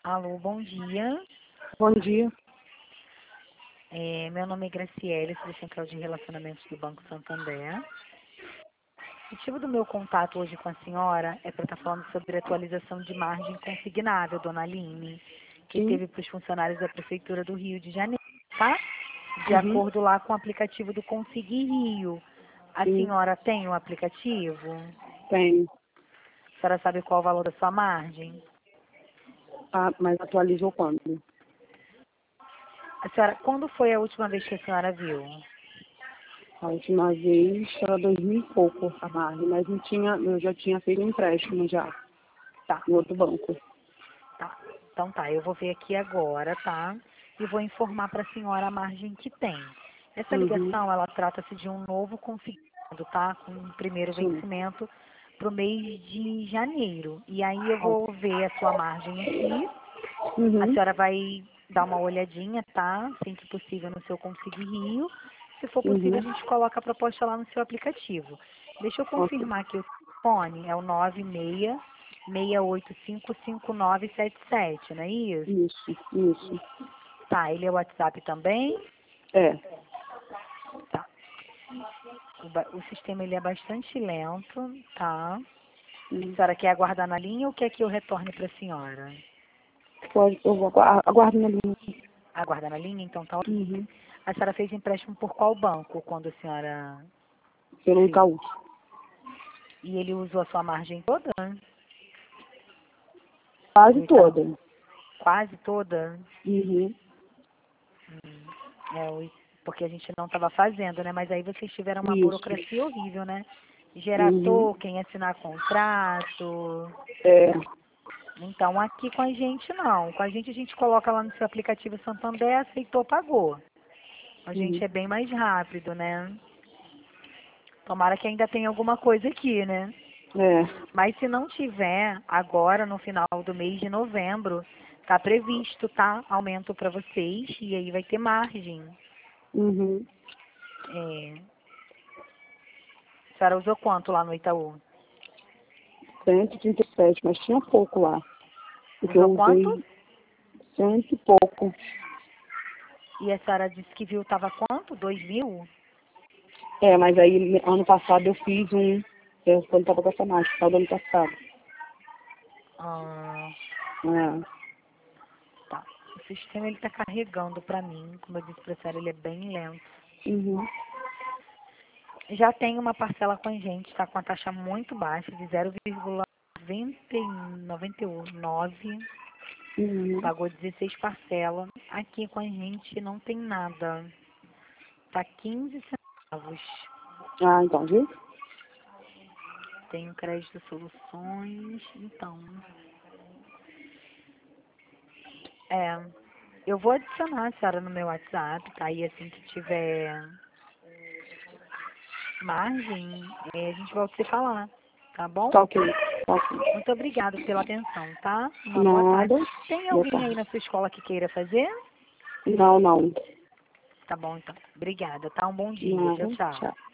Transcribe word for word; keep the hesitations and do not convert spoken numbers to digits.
Alô, bom dia. Bom dia. É, meu nome é Graciele, sou da Central de Relacionamentos do Banco Santander. O motivo do meu contato hoje com a senhora é para estar falando sobre a atualização de margem consignável, dona Aline, que Sim. teve para os funcionários da Prefeitura do Rio de Janeiro, tá? De Uhum. acordo lá com o aplicativo do Consegui Rio. A Sim, senhora tem o aplicativo? tem. A senhora sabe qual o valor da sua margem? Ah, mas atualizou quando? A senhora, quando foi a última vez que a senhora viu? A última vez era dois mil e pouco a margem, mas não tinha, eu já tinha feito um empréstimo já, Tá. em outro banco. Tá, então tá, eu vou ver aqui agora, tá? E vou informar para a senhora a margem que tem. Essa Uhum. ligação, ela trata-se de um novo consignado, tá? Com o primeiro Sim. vencimento para o mês de janeiro. E aí eu vou ver a sua margem aqui. A Uhum. senhora vai dar uma olhadinha, tá? Sempre que possível no seu Consegui Rio. Se for possível, a Uhum. gente coloca a proposta lá no seu aplicativo. Deixa eu Ok. confirmar que o telefone é o nove seis seis oito cinco cinco nove sete sete, não é isso? Isso, isso. Tá, ele é o WhatsApp também? É. Tá. O, ba- o sistema ele é bastante lento, tá? A Uhum. senhora quer aguardar na linha ou quer que eu retorne para a senhora? Pode, eu vou agu- aguardo na linha. Aguardar na linha, então tá. Uhum. A senhora fez empréstimo por qual banco quando a senhora Pelo fez? Itaú. E ele usou a sua margem toda? Quase Do Itaú? toda. Quase toda? Uhum. Hum, é, o- porque a gente não estava fazendo, né? Mas aí vocês tiveram uma Isso. burocracia horrível, né? Gerar Uhum. token, assinar contrato. É. Então aqui com a gente não. Com a gente a gente coloca lá no seu aplicativo Santander, aceitou, pagou. A gente Uhum. é bem mais rápido, né? Tomara que ainda tenha alguma coisa aqui, né? É. Mas se não tiver, agora no final do mês de novembro, tá previsto, tá? Aumento para vocês e aí vai ter margem. Uhum. É, a senhora usou quanto lá no Itaú? cento e trinta e sete, mas tinha pouco lá. Porque Usou eu quanto? usei cento e pouco. E a senhora disse que viu tava quanto? Dois mil? É, mas aí ano passado eu fiz um, eu, quando estava com essa máquina, final do ano passado. Ah, É. tá. O sistema ele tá carregando para mim. Como eu disse pra senhora, ele é bem lento. Uhum. Já tem uma parcela com a gente, tá com a taxa muito baixa, de zero vírgula noventa e nove. Uhum. Pagou dezesseis parcelas. Aqui com a gente não tem nada. Tá quinze centavos. Ah, então, viu? Tem o crédito soluções. Então, é. Eu vou adicionar a senhora no meu WhatsApp, tá? E assim que tiver margem, é, a gente volta a se falar, tá bom? Tá ok. Tá ok. Muito obrigada pela atenção, tá? Uma boa tarde. Nada. Tem Boa alguém aí tarde. na sua escola que queira fazer? Não, não. Tá bom, então. Obrigada, tá? Um bom dia. Tchau, Nada. tchau. Tchau.